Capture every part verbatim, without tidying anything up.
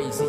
crazy.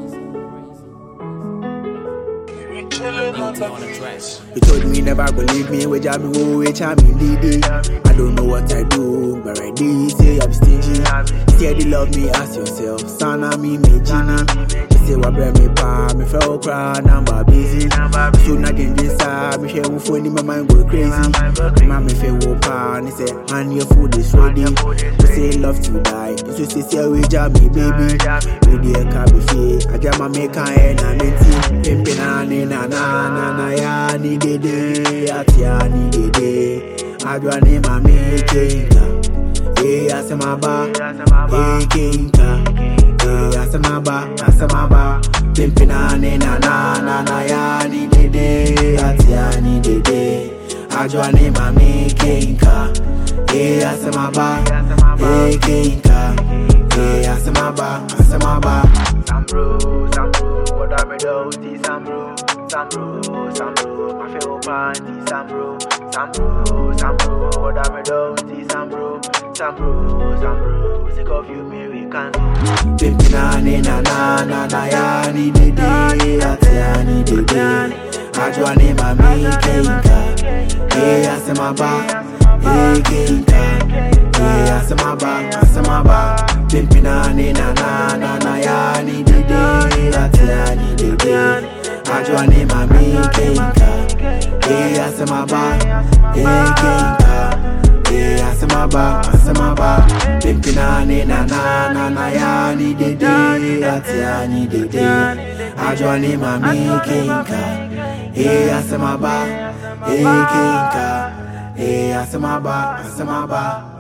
You told me never believe me, we jam me, oh, we jam me, Didi. I don't know what I do, but I did say I'm stingy. Steady love me, ask yourself, Sana me, me, Gina. You say what bring me pa, me fell cry, number busy. Soon I can decide, me share with phone, my mind go crazy. Mama feel whoop and he say, and your food is ready. You say love to die, you say say we jam me, baby. We dear cabby fee, I jam my make a head and minty. Pimpin' and na na na na ya ni dede, ati ya ni dede. Adwa ni ma make inka, eh asemaba, eh kinka, eh asemaba, asemaba. Pimpin' and na na na na ya ni dede, ati ya ni dede. Adwa ni ma make inka, eh asemaba, eh kinka, eh asemaba, asemaba. Sambro, sambro, what am I doing? Sambro, sambro, sambro, my favorite party. Sambro, sambro, sambro, what am I doing? Sambro, sambro, sambro, sick of you, me we can do. Pimpin' na na na na ya ni dede, ati ya ni dede. Ajwa ni ma mi kinka, eh asemaba, eh kinka, eh asemaba, asemaba. Pimpin' na na na na ya ni dede, ati ya ni dede. Ajwa ni ma mi kinka, eh asemaba, eh kinka, eh asemaba, asemaba. Pimpin' na na na na ya ni dede, ati ya ni dede. Ajwa ni ma mi kinka, eh asemaba, eh kinka, eh asemaba, asemaba.